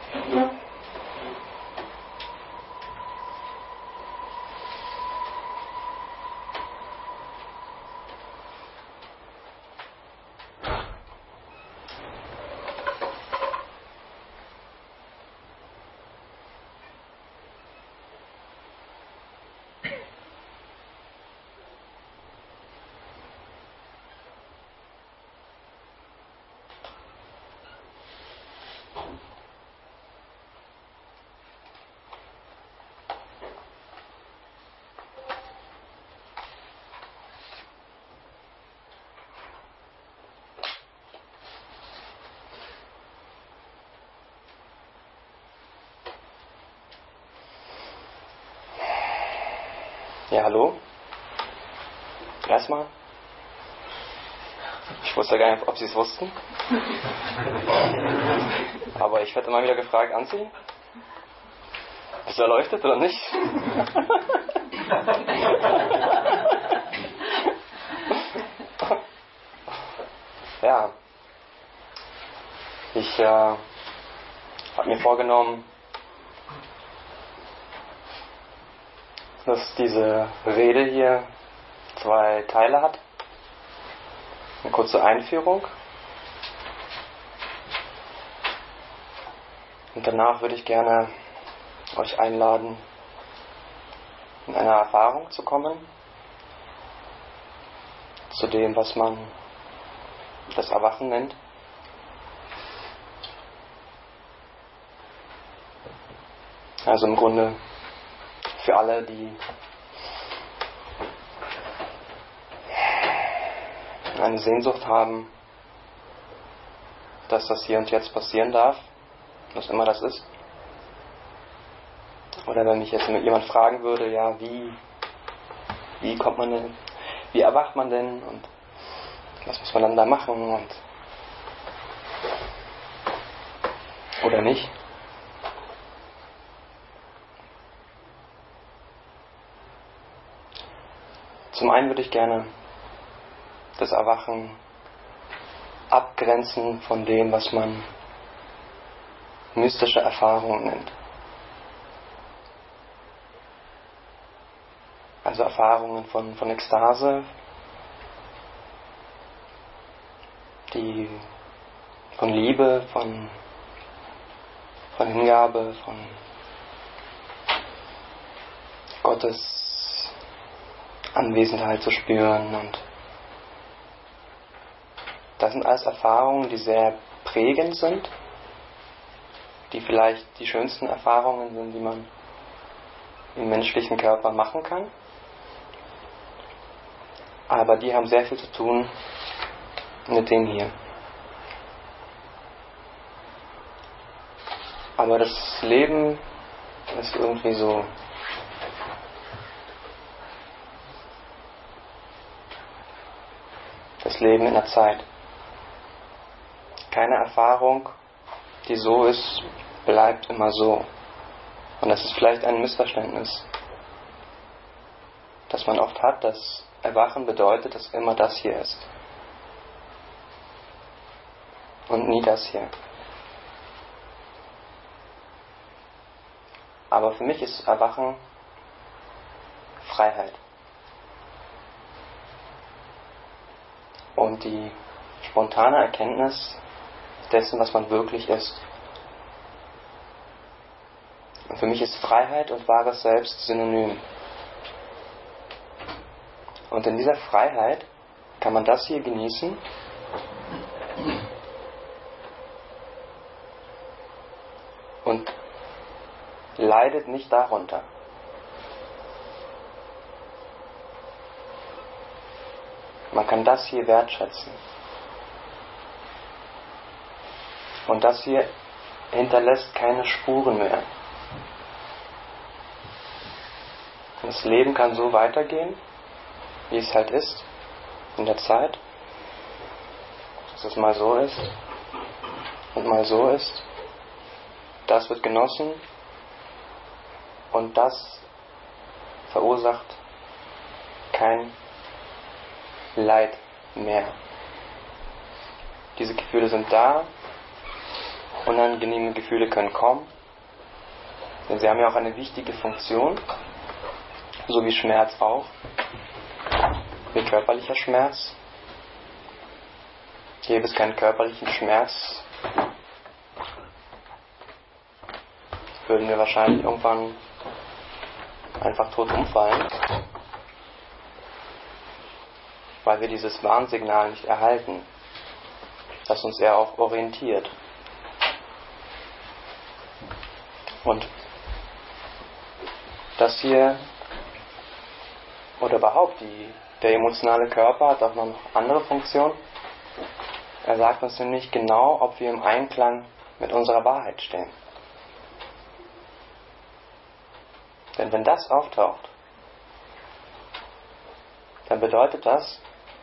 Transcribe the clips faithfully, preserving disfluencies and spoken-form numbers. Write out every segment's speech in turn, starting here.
Ja, hallo. Erstmal. Ich wusste gar nicht, ob Sie es wussten. Aber ich werde immer wieder gefragt, anziehen? Bist du erleuchtet oder nicht? Ja. Ich äh, habe mir vorgenommen, dass diese Rede hier zwei Teile hat. Eine kurze Einführung. Und danach würde ich gerne euch einladen, in eine Erfahrung zu kommen, zu dem, was man das Erwachen nennt. Also im Grunde für alle, die eine Sehnsucht haben, dass das hier und jetzt passieren darf, was immer das ist. Oder wenn mich jetzt jemand fragen würde, ja, wie, wie kommt man denn, wie erwacht man denn und was muss man dann da machen und oder nicht. Zum einen würde ich gerne das Erwachen abgrenzen von dem, was man mystische Erfahrungen nennt. Also Erfahrungen von, von Ekstase, die von Liebe, von, von Hingabe, von Gottes Anwesenheit zu spüren. Und das sind alles Erfahrungen, die sehr prägend sind, die vielleicht die schönsten Erfahrungen sind, die man im menschlichen Körper machen kann. Aber die haben sehr viel zu tun mit dem hier. Aber das Leben ist irgendwie so das Leben in der Zeit. Keine Erfahrung, die so ist, bleibt immer so. Und das ist vielleicht ein Missverständnis, das man oft hat, dass Erwachen bedeutet, dass immer das hier ist. Und nie das hier. Aber für mich ist Erwachen Freiheit. Und die spontane Erkenntnis dessen, was man wirklich ist. Und für mich ist Freiheit und wahres Selbst synonym. Und in dieser Freiheit kann man das hier genießen und leidet nicht darunter. Man kann das hier wertschätzen. Und das hier hinterlässt keine Spuren mehr. Das Leben kann so weitergehen, wie es halt ist, in der Zeit. Dass es mal so ist und mal so ist. Das wird genossen und das verursacht kein Leid mehr. Diese Gefühle sind da und unangenehme Gefühle können kommen, denn sie haben ja auch eine wichtige Funktion, so wie Schmerz auch, wie körperlicher Schmerz. Gäbe es keinen körperlichen Schmerz, würden wir wahrscheinlich irgendwann einfach tot umfallen, weil wir dieses Warnsignal nicht erhalten, das uns eher auch orientiert. Und das hier, oder überhaupt die, der emotionale Körper hat auch noch andere Funktionen. Er sagt uns nämlich genau, ob wir im Einklang mit unserer Wahrheit stehen. Denn wenn das auftaucht, dann bedeutet das,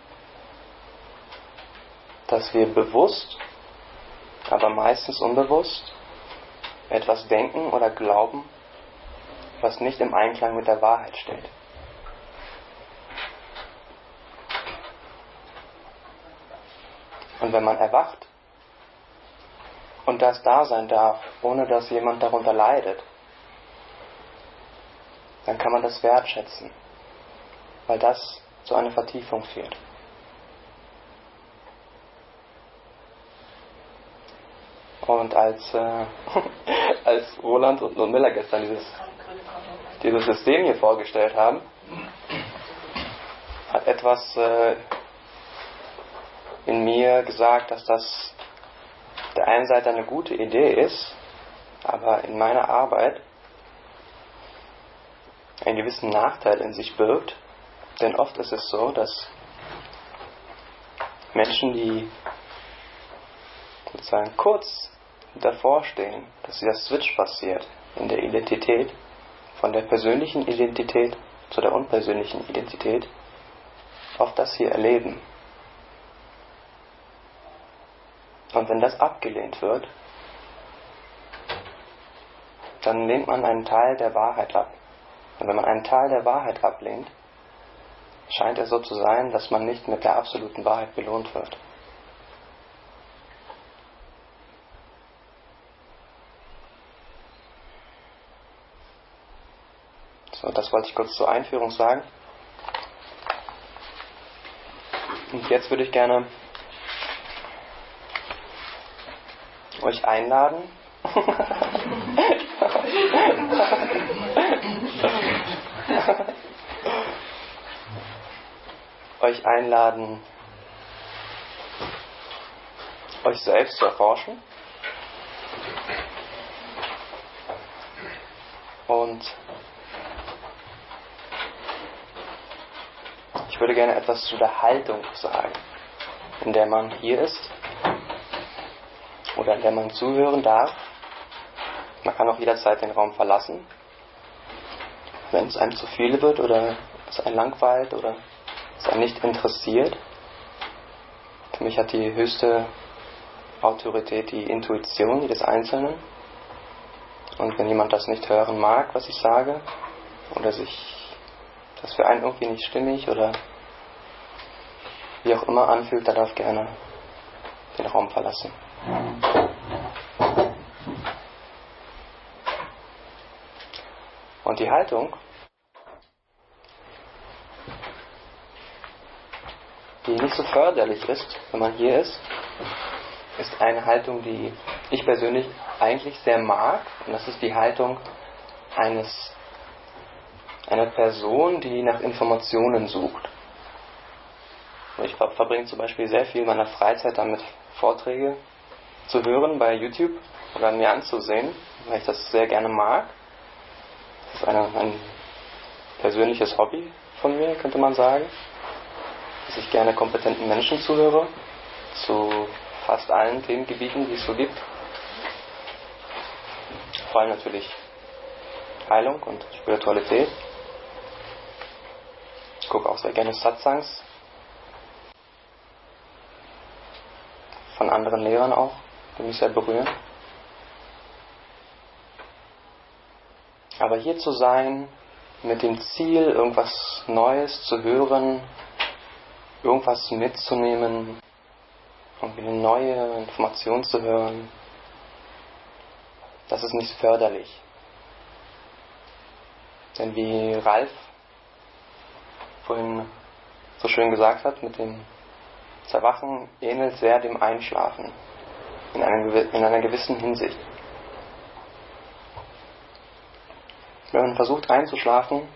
dass wir bewusst, aber meistens unbewusst, etwas denken oder glauben, was nicht im Einklang mit der Wahrheit steht. Und wenn man erwacht und das da sein darf, ohne dass jemand darunter leidet, dann kann man das wertschätzen, weil das zu einer Vertiefung führt. Und als, äh, als Roland und Miller gestern dieses, dieses System hier vorgestellt haben, hat etwas äh, in mir gesagt, dass das auf der einen Seite eine gute Idee ist, aber in meiner Arbeit einen gewissen Nachteil in sich birgt. Denn oft ist es so, dass Menschen, die sozusagen kurz davor stehen, dass dieser Switch passiert in der Identität, von der persönlichen Identität zu der unpersönlichen Identität, oft das hier erleben. Und wenn das abgelehnt wird, dann lehnt man einen Teil der Wahrheit ab. Und wenn man einen Teil der Wahrheit ablehnt, scheint es so zu sein, dass man nicht mit der absoluten Wahrheit belohnt wird. So, das wollte ich kurz zur Einführung sagen. Und jetzt würde ich gerne euch einladen, euch einladen, euch selbst zu erforschen und ich würde gerne etwas zu der Haltung sagen, in der man hier ist oder in der man zuhören darf. Man kann auch jederzeit den Raum verlassen, wenn es einem zu viel wird oder es einen langweilt oder es einen nicht interessiert. Für mich hat die höchste Autorität die Intuition jedes Einzelnen. Und wenn jemand das nicht hören mag, was ich sage, oder sich das für einen irgendwie nicht stimmig oder wie auch immer anfühlt, der darf gerne den Raum verlassen. Und die Haltung, die nicht so förderlich ist, wenn man hier ist, ist eine Haltung, die ich persönlich eigentlich sehr mag. Und das ist die Haltung eines, einer Person, die nach Informationen sucht. Und ich verbringe zum Beispiel sehr viel meiner Freizeit damit, Vorträge zu hören bei YouTube oder mir anzusehen, weil ich das sehr gerne mag. Das ist eine, ein persönliches Hobby von mir, könnte man sagen. Dass ich gerne kompetenten Menschen zuhöre, zu fast allen Themengebieten, die es so gibt. Vor allem natürlich Heilung und Spiritualität. Ich gucke auch sehr gerne Satsangs. Von anderen Lehrern auch, die mich sehr berühren. Aber hier zu sein, mit dem Ziel, irgendwas Neues zu hören, irgendwas mitzunehmen, irgendwie eine neue Information zu hören, das ist nicht förderlich. Denn wie Ralf vorhin so schön gesagt hat, mit dem Zerwachen ähnelt sehr dem Einschlafen in einer, in einer gewissen Hinsicht. Wenn man versucht einzuschlafen,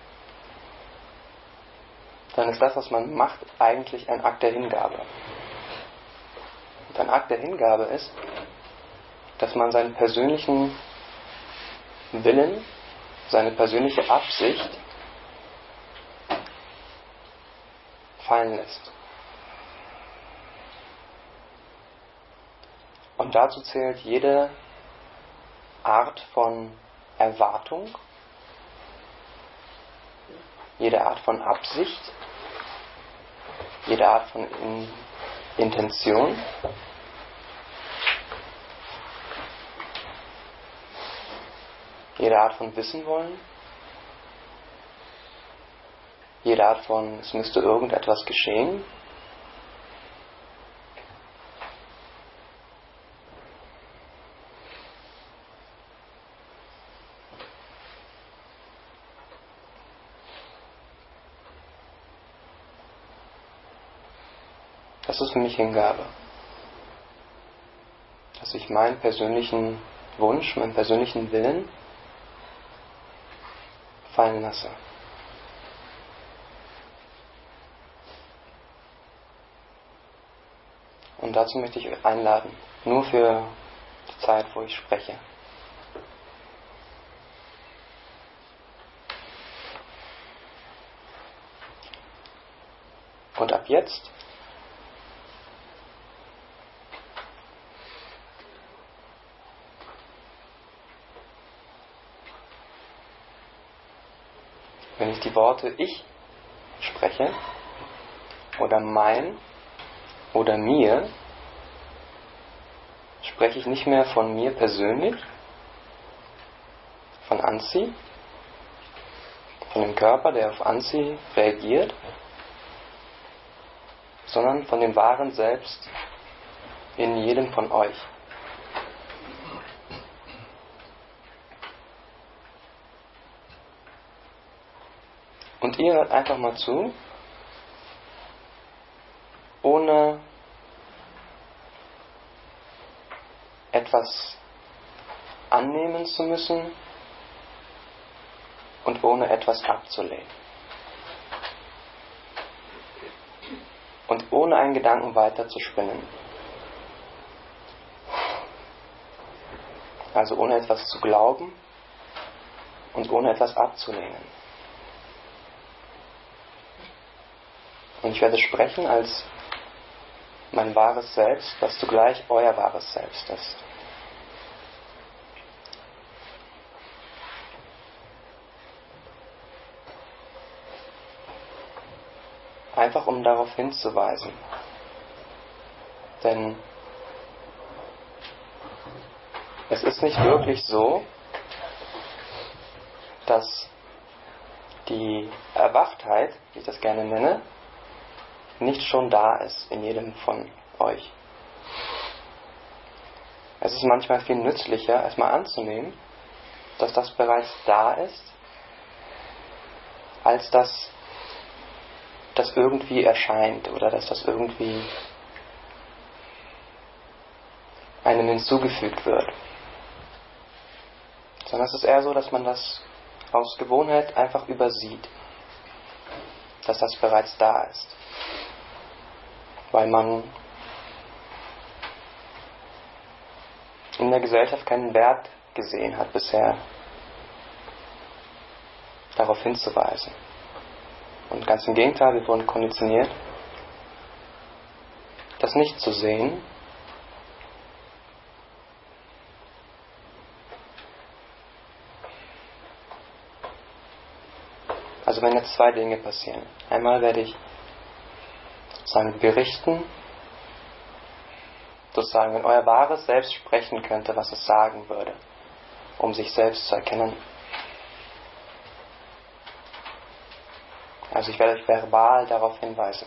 dann ist das, was man macht, eigentlich ein Akt der Hingabe. Und ein Akt der Hingabe ist, dass man seinen persönlichen Willen, seine persönliche Absicht fallen lässt. Und dazu zählt jede Art von Erwartung, jede Art von Absicht, jede Art von In- Intention, jede Art von Wissen wollen, jede Art von, es müsste irgendetwas geschehen, das ist für mich Hingabe. Dass ich meinen persönlichen Wunsch, meinen persönlichen Willen fallen lasse. Und dazu möchte ich euch einladen, nur für die Zeit, wo ich spreche. Und ab jetzt wenn ich die Worte ich spreche oder mein oder mir, spreche ich nicht mehr von mir persönlich, von Anzi, von dem Körper, der auf Anzi reagiert, sondern von dem wahren Selbst in jedem von euch. Und ihr hört einfach mal zu, ohne etwas annehmen zu müssen und ohne etwas abzulehnen. Und ohne einen Gedanken weiter zu spinnen. Also ohne etwas zu glauben und ohne etwas abzulehnen. Und ich werde sprechen als mein wahres Selbst, das zugleich euer wahres Selbst ist. Einfach um darauf hinzuweisen. Denn es ist nicht wirklich so, dass die Erwachtheit, wie ich das gerne nenne, nicht schon da ist in jedem von euch. Es ist manchmal viel nützlicher, erstmal anzunehmen, dass das bereits da ist, als dass das irgendwie erscheint oder dass das irgendwie einem hinzugefügt wird. Sondern es ist eher so, dass man das aus Gewohnheit einfach übersieht, dass das bereits da ist. Weil man in der Gesellschaft keinen Wert gesehen hat bisher, darauf hinzuweisen. Und ganz im Gegenteil, wir wurden konditioniert, das nicht zu sehen, also wenn jetzt zwei Dinge passieren. Einmal werde ich sozusagen berichten, sozusagen, wenn euer wahres Selbst sprechen könnte, was es sagen würde, um sich selbst zu erkennen. Also ich werde euch verbal darauf hinweisen.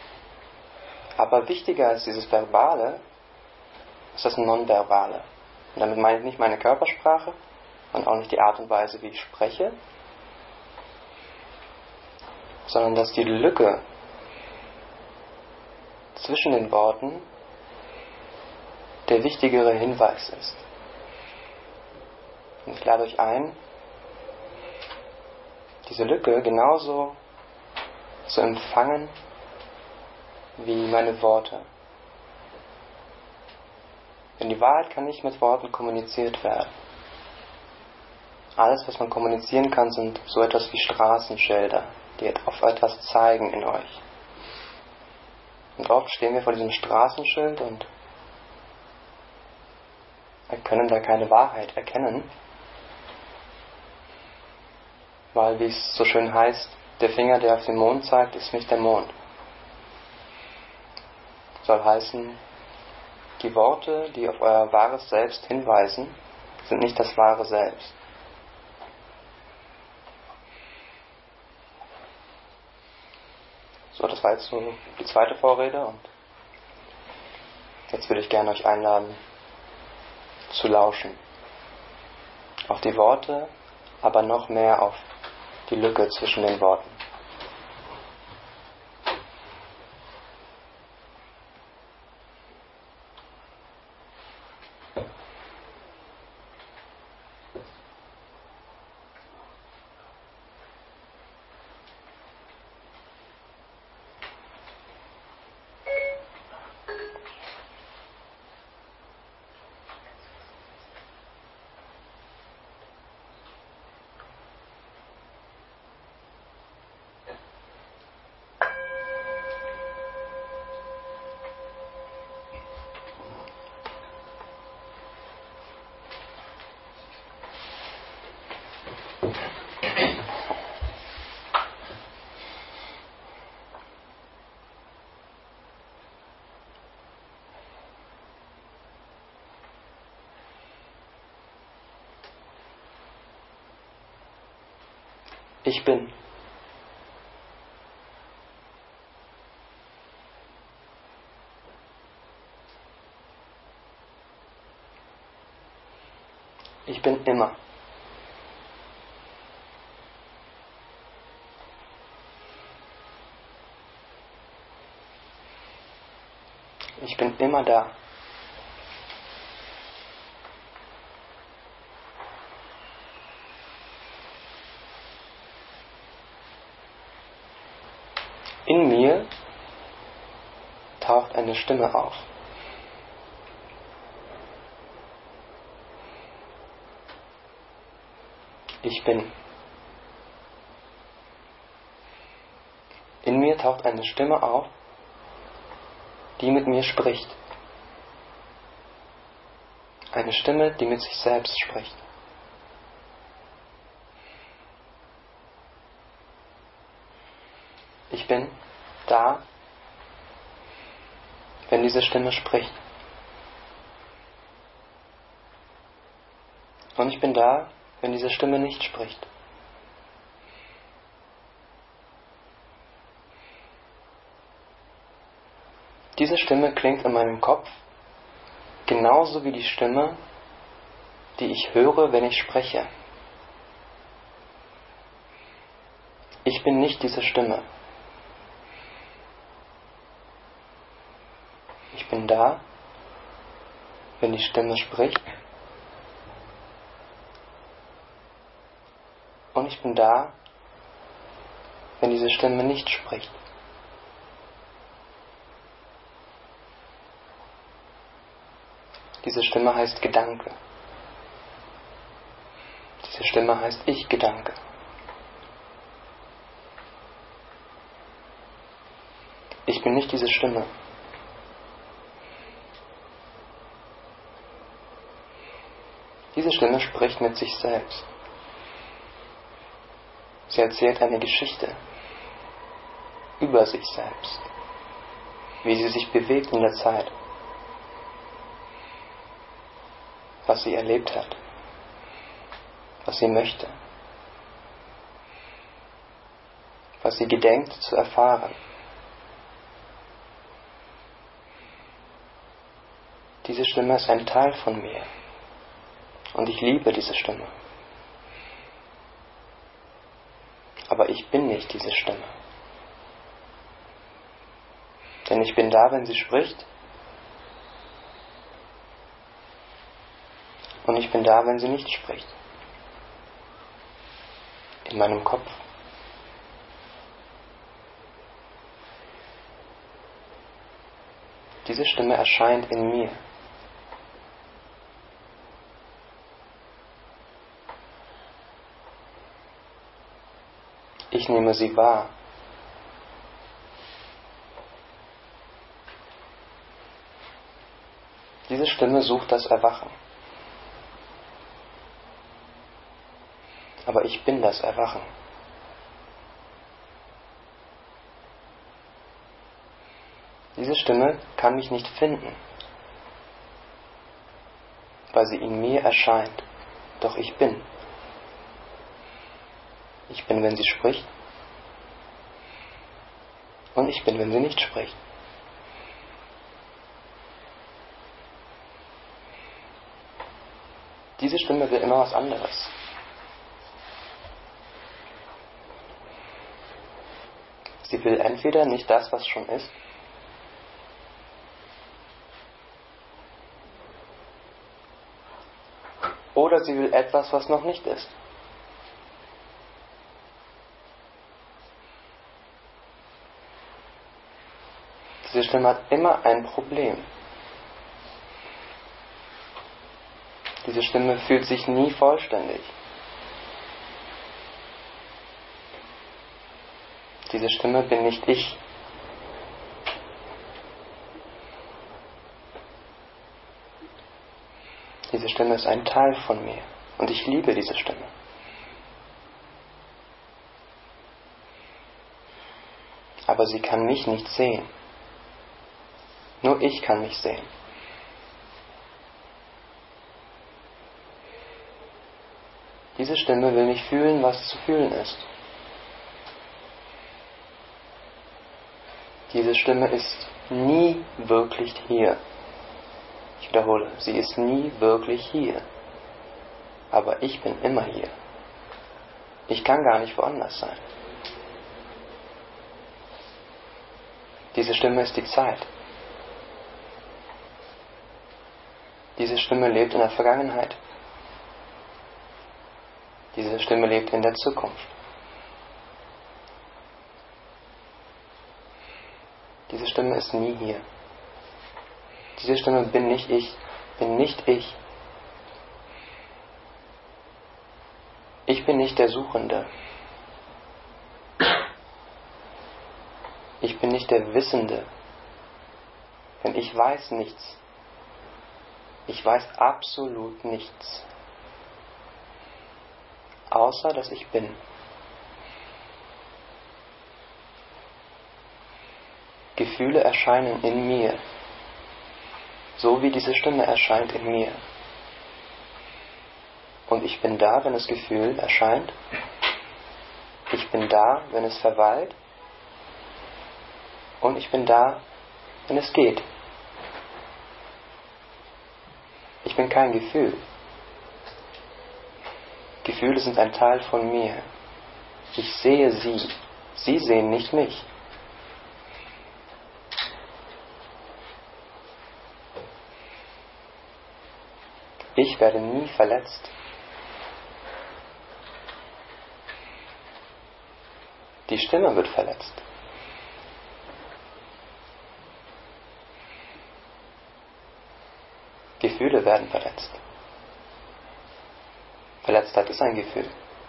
Aber wichtiger als dieses Verbale ist das Nonverbale. Und damit meine ich nicht meine Körpersprache und auch nicht die Art und Weise, wie ich spreche, sondern dass die Lücke zwischen den Worten der wichtigere Hinweis ist. Und ich lade euch ein, diese Lücke genauso zu empfangen wie meine Worte. Denn die Wahrheit kann nicht mit Worten kommuniziert werden. Alles, was man kommunizieren kann, sind so etwas wie Straßenschilder, die auf etwas zeigen in euch. Und oft stehen wir vor diesem Straßenschild und wir können da keine Wahrheit erkennen, weil, wie es so schön heißt, der Finger, der auf den Mond zeigt, ist nicht der Mond. Soll heißen, die Worte, die auf euer wahres Selbst hinweisen, sind nicht das wahre Selbst. So, das war jetzt so die zweite Vorrede und jetzt würde ich gerne euch einladen, zu lauschen. Auf die Worte, aber noch mehr auf die Lücke zwischen den Worten. Ich bin. Ich bin immer. Ich bin immer da. In mir taucht eine Stimme auf. Ich bin. In mir taucht eine Stimme auf, die mit mir spricht. Eine Stimme, die mit sich selbst spricht. Ich bin da, wenn diese Stimme spricht. Und ich bin da, wenn diese Stimme nicht spricht. Diese Stimme klingt in meinem Kopf genauso wie die Stimme, die ich höre, wenn ich spreche. Ich bin nicht diese Stimme. Ich bin da, wenn die Stimme spricht. Und ich bin da, wenn diese Stimme nicht spricht. Diese Stimme heißt Gedanke. Diese Stimme heißt Ich-Gedanke. Ich bin nicht diese Stimme. Diese Stimme spricht mit sich selbst. Sie erzählt eine Geschichte über sich selbst, wie sie sich bewegt in der Zeit, was sie erlebt hat, was sie möchte, was sie gedenkt zu erfahren. Diese Stimme ist ein Teil von mir. Und ich liebe diese Stimme. Aber ich bin nicht diese Stimme. Denn ich bin da, wenn sie spricht. Und ich bin da, wenn sie nicht spricht. In meinem Kopf. Diese Stimme erscheint in mir. Ich nehme sie wahr. Diese Stimme sucht das Erwachen. Aber ich bin das Erwachen. Diese Stimme kann mich nicht finden, weil sie in mir erscheint. Doch ich bin. Ich bin, wenn sie spricht. Und ich bin, wenn sie nicht spricht. Diese Stimme will immer was anderes. Sie will entweder nicht das, was schon ist, oder sie will etwas, was noch nicht ist. Diese Stimme hat immer ein Problem. Diese Stimme fühlt sich nie vollständig. Diese Stimme bin nicht ich. Diese Stimme ist ein Teil von mir und ich liebe diese Stimme. Aber sie kann mich nicht sehen. Nur ich kann mich sehen. Diese Stimme will nicht fühlen, was zu fühlen ist. Diese Stimme ist nie wirklich hier. Ich wiederhole, sie ist nie wirklich hier. Aber ich bin immer hier. Ich kann gar nicht woanders sein. Diese Stimme ist die Zeit. Diese Stimme lebt in der Vergangenheit. Diese Stimme lebt in der Zukunft. Diese Stimme ist nie hier. Diese Stimme bin nicht ich, bin nicht ich. Ich bin nicht der Suchende. Ich bin nicht der Wissende. Denn ich weiß nichts. Ich weiß absolut nichts. Außer, dass ich bin. Gefühle erscheinen in mir. So wie diese Stimme erscheint in mir. Und ich bin da, wenn das Gefühl erscheint. Ich bin da, wenn es verweilt. Und ich bin da, wenn es geht. Ich bin kein Gefühl. Gefühle sind ein Teil von mir. Ich sehe sie. Sie sehen nicht mich. Ich werde nie verletzt. Die Stimme wird verletzt. Gefühle werden verletzt. Verletztheit ist ein Gefühl.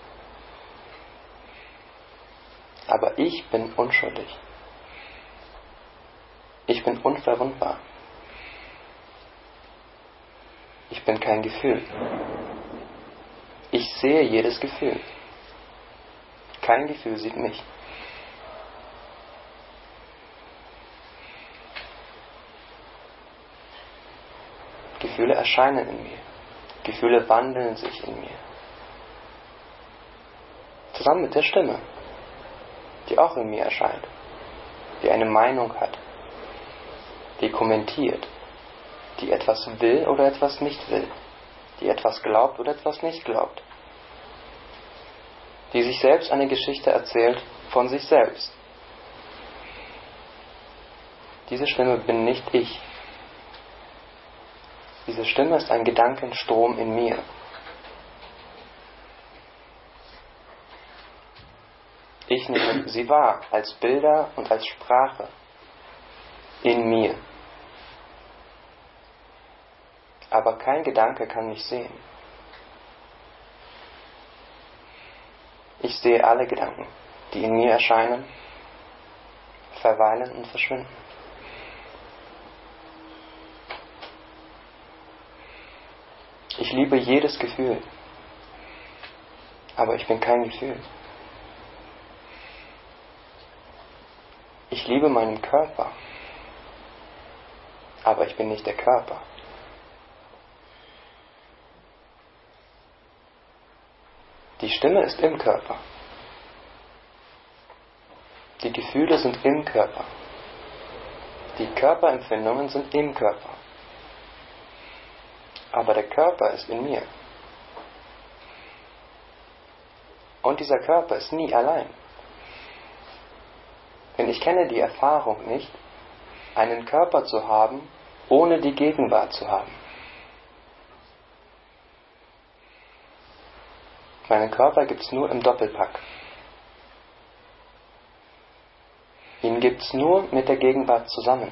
Aber ich bin unschuldig. Ich bin unverwundbar. Ich bin kein Gefühl. Ich sehe jedes Gefühl. Kein Gefühl sieht mich. Gefühle erscheinen in mir. Gefühle wandeln sich in mir. Zusammen mit der Stimme, die auch in mir erscheint, die eine Meinung hat, die kommentiert, die etwas will oder etwas nicht will, die etwas glaubt oder etwas nicht glaubt, die sich selbst eine Geschichte erzählt von sich selbst. Diese Stimme bin nicht ich. Diese Stimme ist ein Gedankenstrom in mir. Ich nehme sie wahr als Bilder und als Sprache in mir. Aber kein Gedanke kann mich sehen. Ich sehe alle Gedanken, die in mir erscheinen, verweilen und verschwinden. Ich liebe jedes Gefühl, aber ich bin kein Gefühl. Ich liebe meinen Körper, aber ich bin nicht der Körper. Die Stimme ist im Körper. Die Gefühle sind im Körper. Die Körperempfindungen sind im Körper. Aber der Körper ist in mir. Und dieser Körper ist nie allein. Denn ich kenne die Erfahrung nicht, einen Körper zu haben, ohne die Gegenwart zu haben. Meinen Körper gibt es nur im Doppelpack. Ihn gibt es nur mit der Gegenwart zusammen.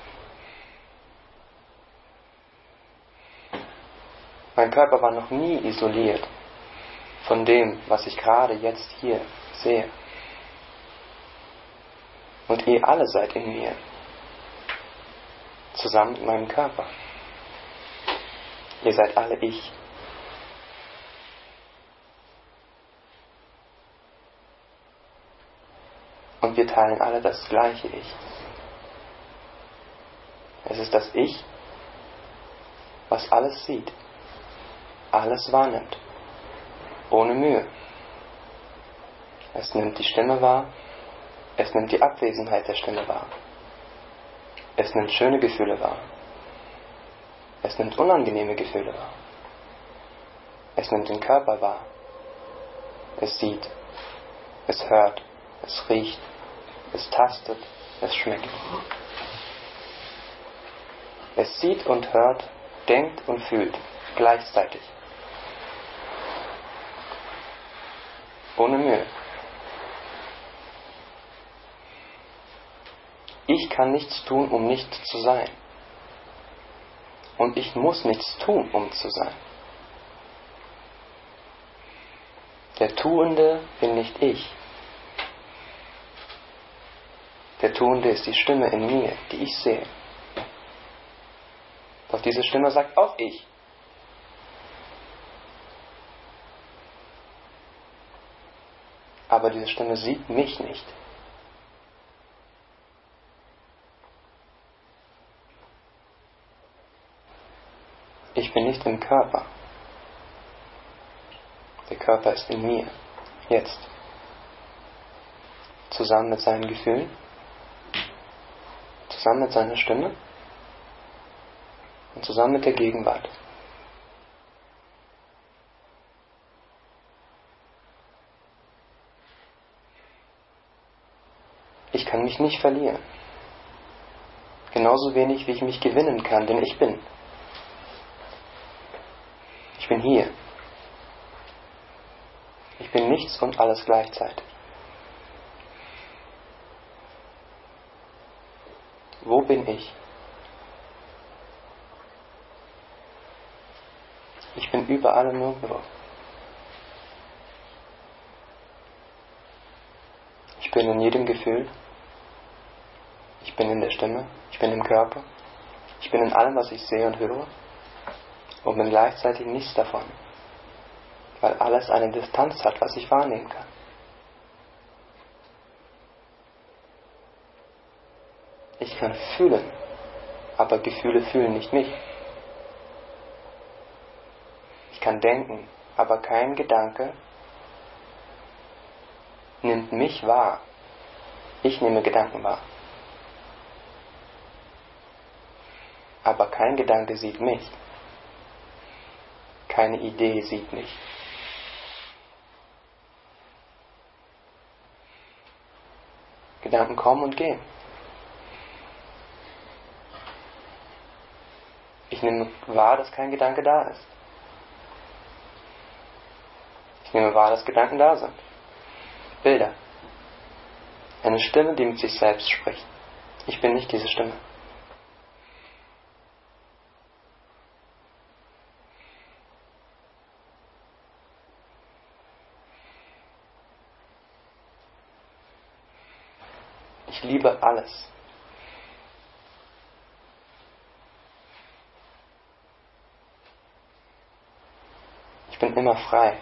Mein Körper war noch nie isoliert von dem, was ich gerade jetzt hier sehe. Und ihr alle seid in mir, zusammen mit meinem Körper. Ihr seid alle ich. Und wir teilen alle das gleiche Ich. Es ist das Ich, was alles sieht, alles wahrnimmt, ohne Mühe. Es nimmt die Stimme wahr, es nimmt die Abwesenheit der Stimme wahr. Es nimmt schöne Gefühle wahr. Es nimmt unangenehme Gefühle wahr. Es nimmt den Körper wahr. Es sieht, es hört, es riecht, es tastet, es schmeckt. Es sieht und hört, denkt und fühlt gleichzeitig. Ohne Mühe. Ich kann nichts tun, um nicht zu sein. Und ich muss nichts tun, um zu sein. Der Tuende bin nicht ich. Der Tuende ist die Stimme in mir, die ich sehe. Doch diese Stimme sagt auch ich. Aber diese Stimme sieht mich nicht. Ich bin nicht im Körper. Der Körper ist in mir, jetzt. Zusammen mit seinen Gefühlen, zusammen mit seiner Stimme und zusammen mit der Gegenwart. Ich kann mich nicht verlieren. Genauso wenig, wie ich mich gewinnen kann, denn ich bin. Ich bin hier. Ich bin nichts und alles gleichzeitig. Wo bin ich? Ich bin überall und nirgendwo. Ich bin in jedem Gefühl. Ich bin in der Stimme. Ich bin im Körper. Ich bin in allem, was ich sehe und höre. Und bin gleichzeitig nichts davon. Weil alles eine Distanz hat, was ich wahrnehmen kann. Ich kann fühlen, aber Gefühle fühlen nicht mich. Ich kann denken, aber kein Gedanke nimmt mich wahr. Ich nehme Gedanken wahr. Aber kein Gedanke sieht mich. keine Idee sieht mich. Gedanken kommen und gehen. Ich nehme wahr, dass kein Gedanke da ist. Ich nehme wahr, dass Gedanken da sind. Bilder. Eine Stimme, die mit sich selbst spricht. Ich bin nicht diese Stimme. Ich liebe alles. Ich bin immer frei.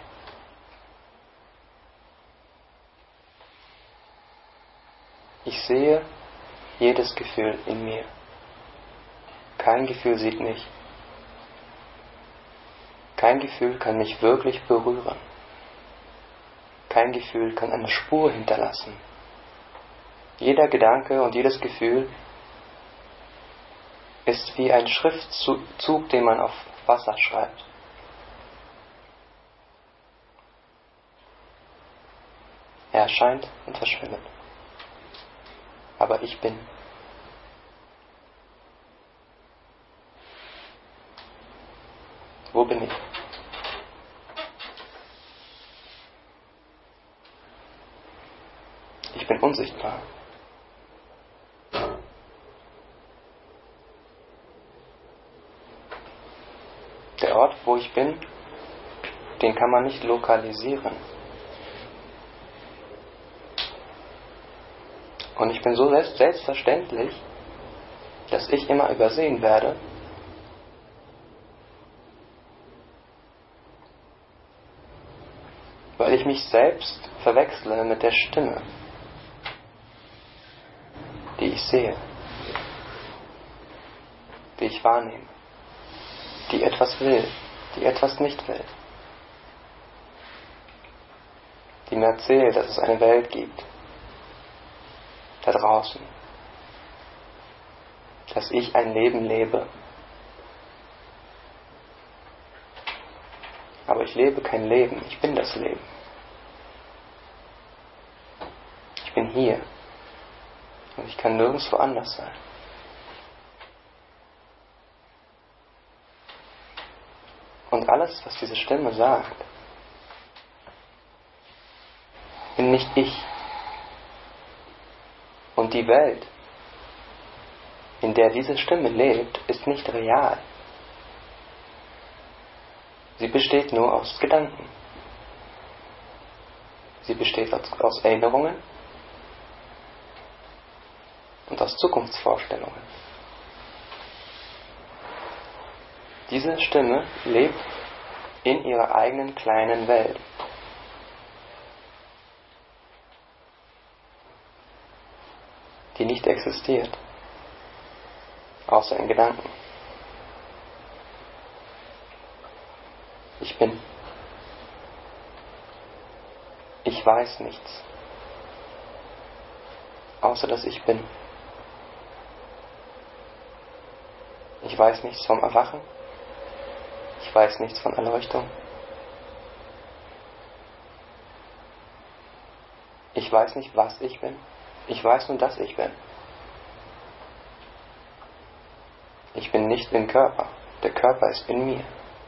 Ich sehe jedes Gefühl in mir. Kein Gefühl sieht mich. Kein Gefühl kann mich wirklich berühren. Kein Gefühl kann eine Spur hinterlassen. Jeder Gedanke und jedes Gefühl ist wie ein Schriftzug, den man auf Wasser schreibt. Er erscheint und verschwindet. Aber ich bin. Wo bin ich? Ich bin unsichtbar. Der Ort, wo ich bin, den kann man nicht lokalisieren. Und ich bin so selbst selbstverständlich, dass ich immer übersehen werde, weil ich mich selbst verwechsle mit der Stimme, die ich sehe, die ich wahrnehme, die etwas will, die etwas nicht will, die mir erzählt, dass es eine Welt gibt, da draußen, dass ich ein Leben lebe. Aber ich lebe kein Leben, ich bin das Leben. Ich bin hier und ich kann nirgendwo anders sein. Und alles, was diese Stimme sagt, bin nicht ich. Und die Welt, in der diese Stimme lebt, ist nicht real. Sie besteht nur aus Gedanken. Sie besteht aus, aus Erinnerungen und aus Zukunftsvorstellungen. Diese Stimme lebt in ihrer eigenen kleinen Welt. Die nicht existiert, außer in Gedanken. Ich bin. Ich weiß nichts, außer dass ich bin. Ich weiß nichts vom Erwachen. Ich weiß nichts von Erleuchtung. Ich weiß nicht, was ich bin. Ich weiß nur, dass ich bin. Ich bin nicht im Körper. Der Körper ist in mir.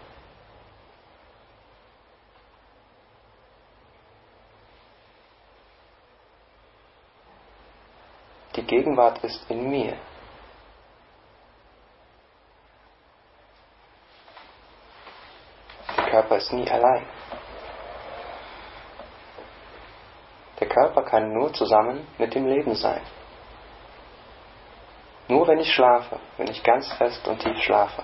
Die Gegenwart ist in mir. Der Körper ist nie allein. Der Körper kann nur zusammen mit dem Leben sein. Nur wenn ich schlafe, wenn ich ganz fest und tief schlafe.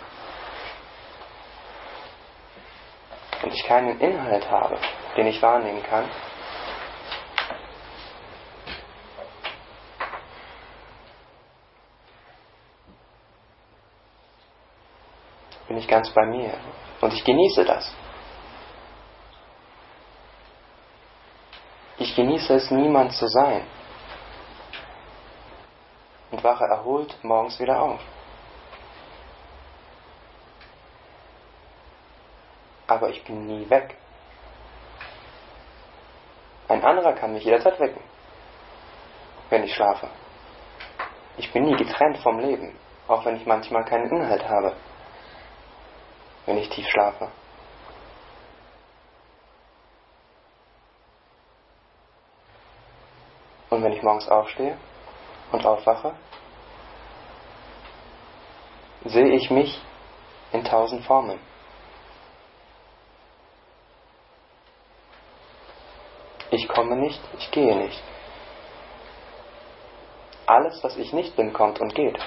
Und ich keinen Inhalt habe, den ich wahrnehmen kann, bin ich ganz bei mir. Und ich genieße das. Ich genieße es, niemand zu sein. Und wache erholt morgens wieder auf. aber ich bin nie weg. Ein anderer kann mich jederzeit wecken, wenn ich schlafe. Ich bin nie getrennt vom Leben, auch wenn ich manchmal keinen Inhalt habe, wenn ich tief schlafe. Und wenn ich morgens aufstehe und aufwache, sehe ich mich in tausend Formen. Ich komme nicht, ich gehe nicht. Alles, was ich nicht bin, kommt und geht.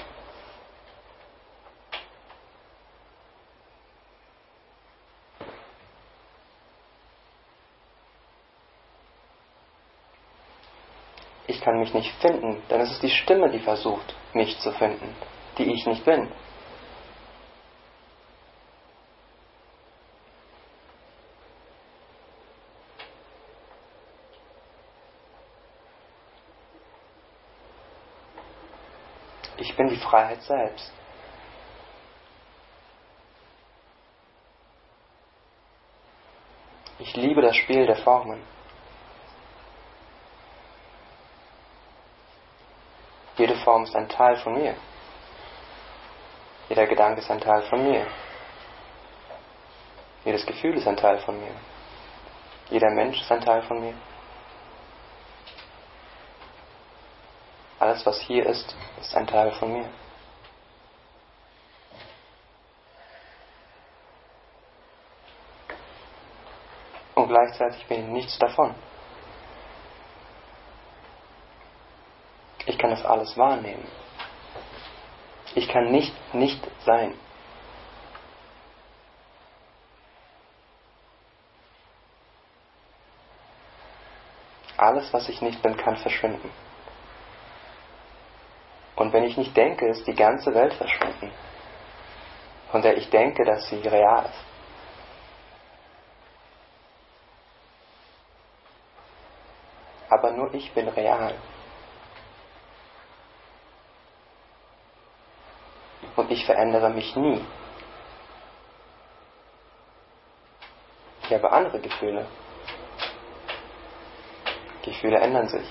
Ich kann mich nicht finden, denn es ist die Stimme, die versucht, mich zu finden, die ich nicht bin. Ich bin die Freiheit selbst. Ich liebe das Spiel der Formen. Jede Form ist ein Teil von mir. Jeder Gedanke ist ein Teil von mir. Jedes Gefühl ist ein Teil von mir. Jeder Mensch ist ein Teil von mir. Alles, was hier ist, ist ein Teil von mir. Und gleichzeitig bin ich nichts davon. Ich kann das alles wahrnehmen. Ich kann nicht nicht sein. Alles, was ich nicht bin, kann verschwinden. Und wenn ich nicht denke, ist die ganze Welt verschwunden, von der ich denke, dass sie real ist. Aber nur ich bin real. Und ich verändere mich nie. Ich habe andere Gefühle. Gefühle ändern sich.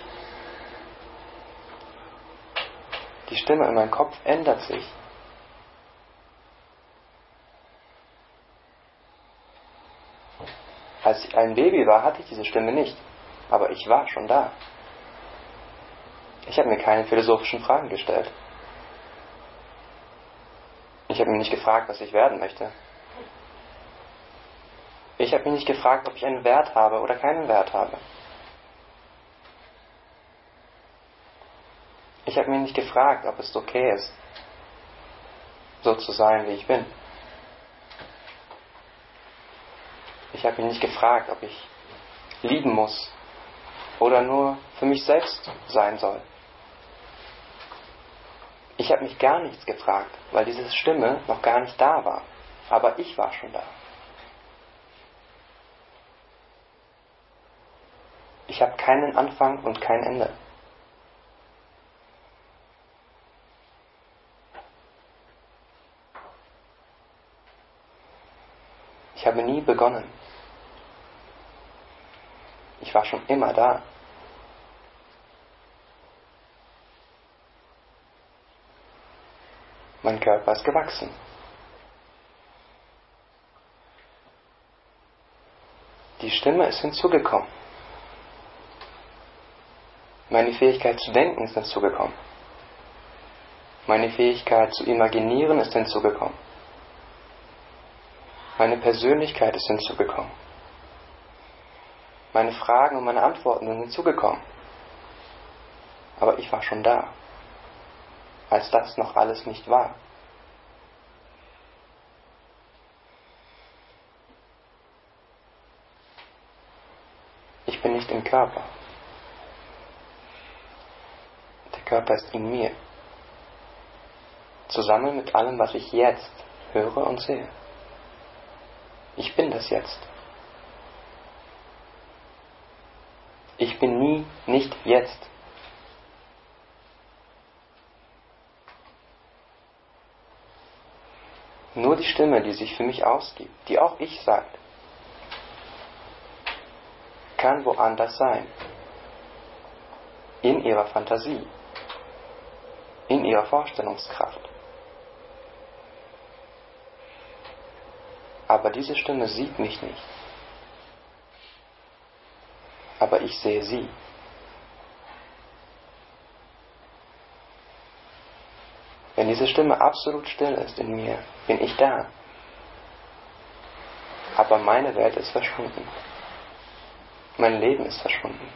Die Stimme in meinem Kopf ändert sich. Als ich ein Baby war, hatte ich diese Stimme nicht. Aber ich war schon da. Ich habe mir keine philosophischen Fragen gestellt. Ich habe mich nicht gefragt, was ich werden möchte. Ich habe mich nicht gefragt, ob ich einen Wert habe oder keinen Wert habe. Ich habe mich nicht gefragt, ob es okay ist, so zu sein, wie ich bin. Ich habe mich nicht gefragt, ob ich lieben muss oder nur für mich selbst sein soll. Ich habe mich gar nichts gefragt, weil diese Stimme noch gar nicht da war. Aber ich war schon da. Ich habe keinen Anfang und kein Ende. Ich habe nie begonnen. Ich war schon immer da. Mein Körper ist gewachsen. Die Stimme ist hinzugekommen. Meine Fähigkeit zu denken ist hinzugekommen. Meine Fähigkeit zu imaginieren ist hinzugekommen. Meine Persönlichkeit ist hinzugekommen. Meine Fragen und meine Antworten sind hinzugekommen. Aber ich war schon da, als das noch alles nicht war. Ich bin nicht im Körper. Der Körper ist in mir. Zusammen mit allem, was ich jetzt höre und sehe. Ich bin das Jetzt. Ich bin nie nicht jetzt. Nur die Stimme, die sich für mich ausgibt, die auch ich sagt, kann woanders sein. In ihrer Fantasie. In ihrer Vorstellungskraft. Aber diese Stimme sieht mich nicht. Aber ich sehe sie. Wenn diese Stimme absolut still ist in mir, bin ich da. Aber meine Welt ist verschwunden. Mein Leben ist verschwunden.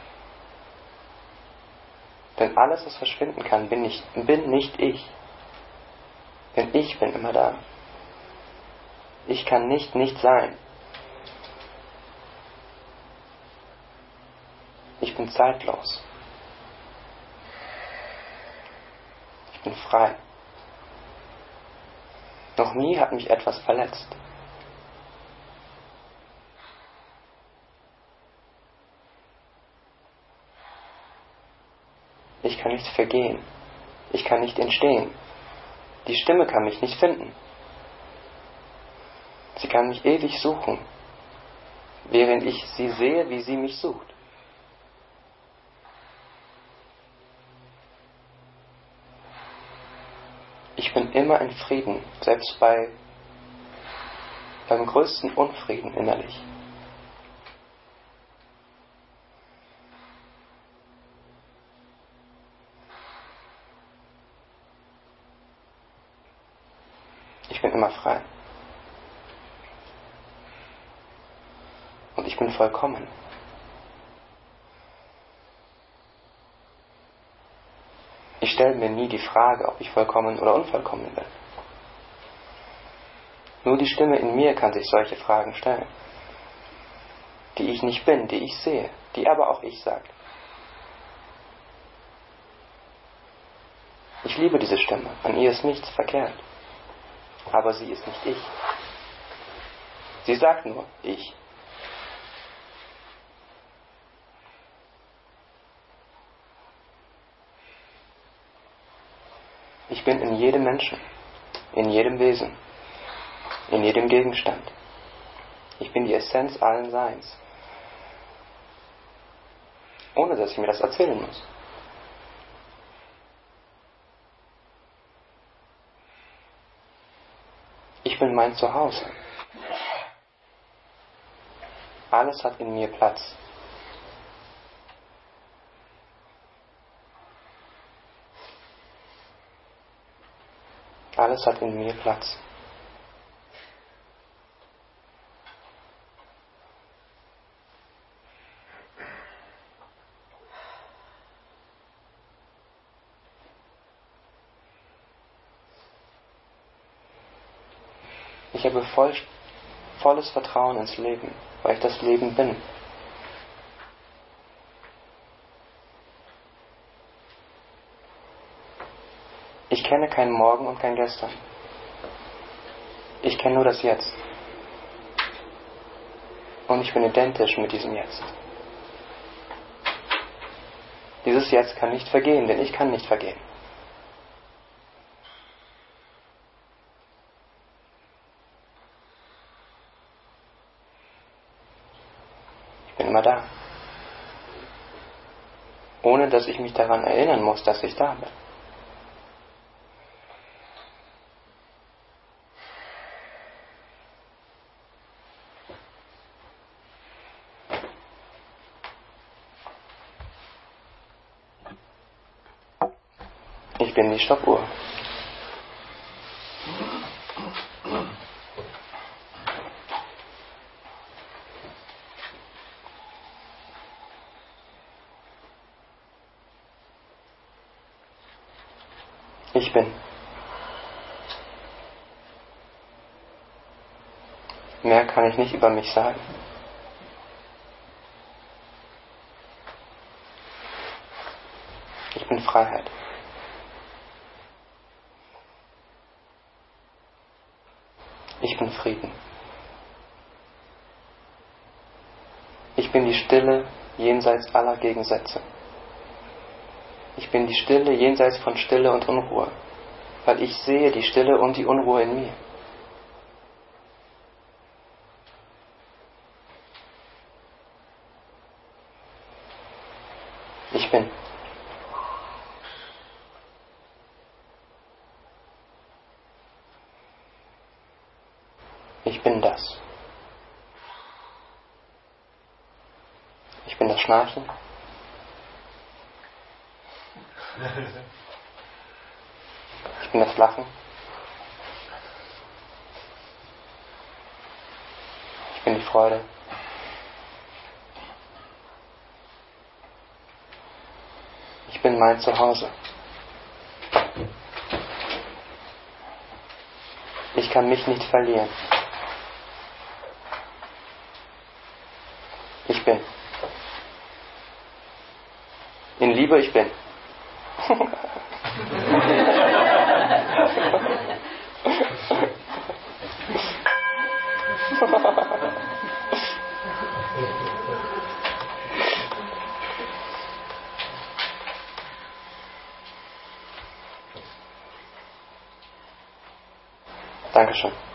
Denn alles, was verschwinden kann, bin nicht, bin nicht ich. Denn ich bin immer da. Ich kann nicht nicht sein. Ich bin zeitlos. Ich bin frei. Noch nie hat mich etwas verletzt. Ich kann nicht vergehen. Ich kann nicht entstehen. Die Stimme kann mich nicht finden. Sie kann mich ewig suchen, während ich sie sehe, wie sie mich sucht. Ich bin immer in Frieden, selbst bei beim größten Unfrieden innerlich. Ich bin immer frei. Und ich bin vollkommen. Ich stelle mir nie die Frage, ob ich vollkommen oder unvollkommen bin. Nur die Stimme in mir kann sich solche Fragen stellen. Die ich nicht bin, die ich sehe, die aber auch ich sagt. Ich liebe diese Stimme, an ihr ist nichts verkehrt. Aber sie ist nicht ich. Sie sagt nur, ich. Ich bin in jedem Menschen, in jedem Wesen, in jedem Gegenstand. Ich bin die Essenz allen Seins. Ohne dass ich mir das erzählen muss. Ich bin mein Zuhause. Alles hat in mir Platz. Alles hat in mir Platz. Ich habe voll, volles Vertrauen ins Leben, weil ich das Leben bin. Ich kenne kein Morgen und kein Gestern. Ich kenne nur das Jetzt. Und ich bin identisch mit diesem Jetzt. Dieses Jetzt kann nicht vergehen, denn ich kann nicht vergehen. Ich bin immer da. Ohne dass ich mich daran erinnern muss, dass ich da bin. Ich bin die Stoppuhr. Ich bin. Mehr kann ich nicht über mich sagen. Ich bin Freiheit. Ich bin Frieden. Ich bin die Stille jenseits aller Gegensätze. Ich bin die Stille jenseits von Stille und Unruhe, weil ich sehe die Stille und die Unruhe in mir. Ich bin. Ich bin das. Ich bin das Schnarchen. Ich bin das Lachen. Ich bin die Freude. Ich bin mein Zuhause. Ich kann mich nicht verlieren. Ich bin. In Liebe, ich bin. Dankeschön.